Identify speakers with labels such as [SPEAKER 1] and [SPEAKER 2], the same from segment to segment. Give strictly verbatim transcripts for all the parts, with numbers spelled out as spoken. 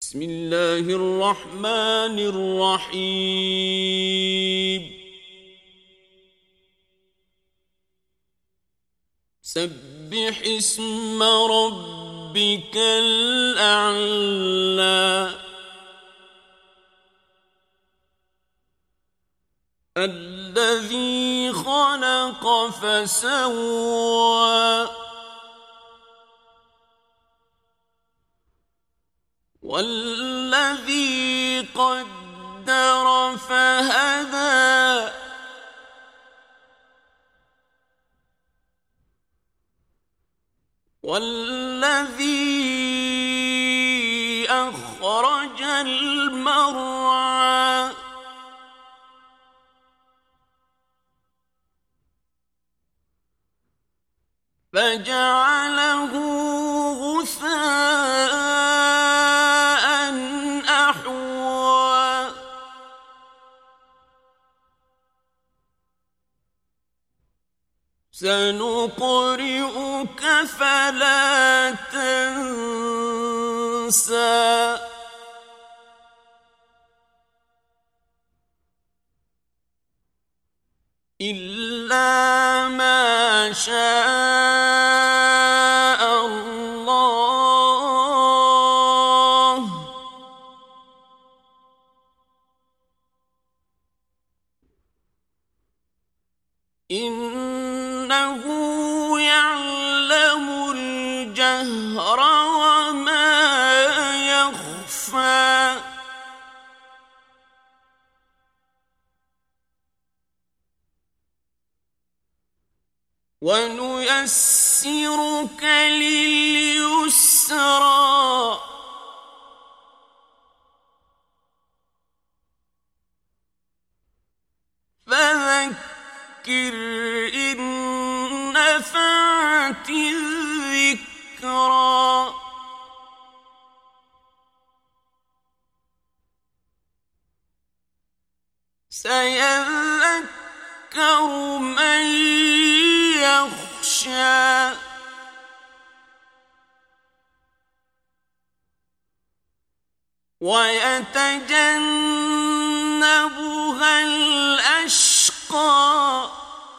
[SPEAKER 1] بسم الله الرحمن الرحيم سبح اسم ربك الأعلى الذي خلق فسوى والذي قدر فهدى والذي أخرج المرعى فجعله غثاء أحوى سنقرئك فلا تنسى إلا ما شاء الله إنه يعلم الجهر وما يخفى ونيسرك لليسرى فذكر إن نفعت الذكرى سيذكر من يخشى ويتجنبها الأشقى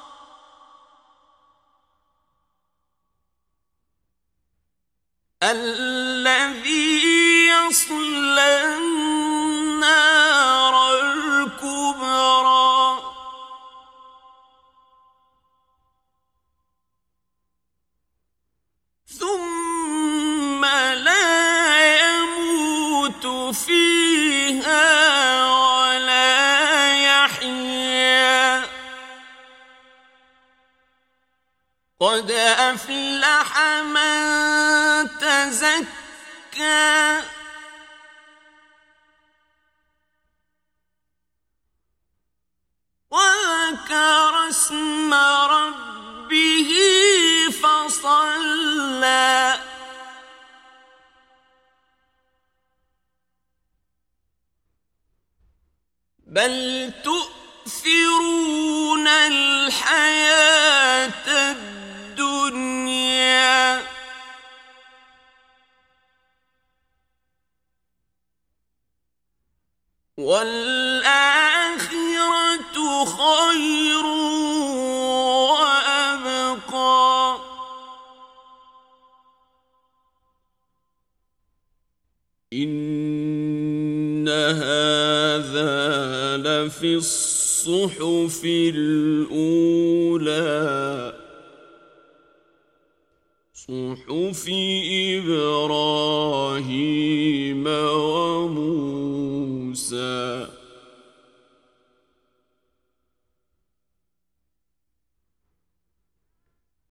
[SPEAKER 1] الذي يصلى النار الكبرى ثم لا يموت فيها ولا يحيا قد أفلح من تزكى وذكر اسم ربه فصلى بل تؤثرون الحياة الدنيا والآخرة خير وأبقى إن هذا لفي الصحف الأولى صحف إبراهيم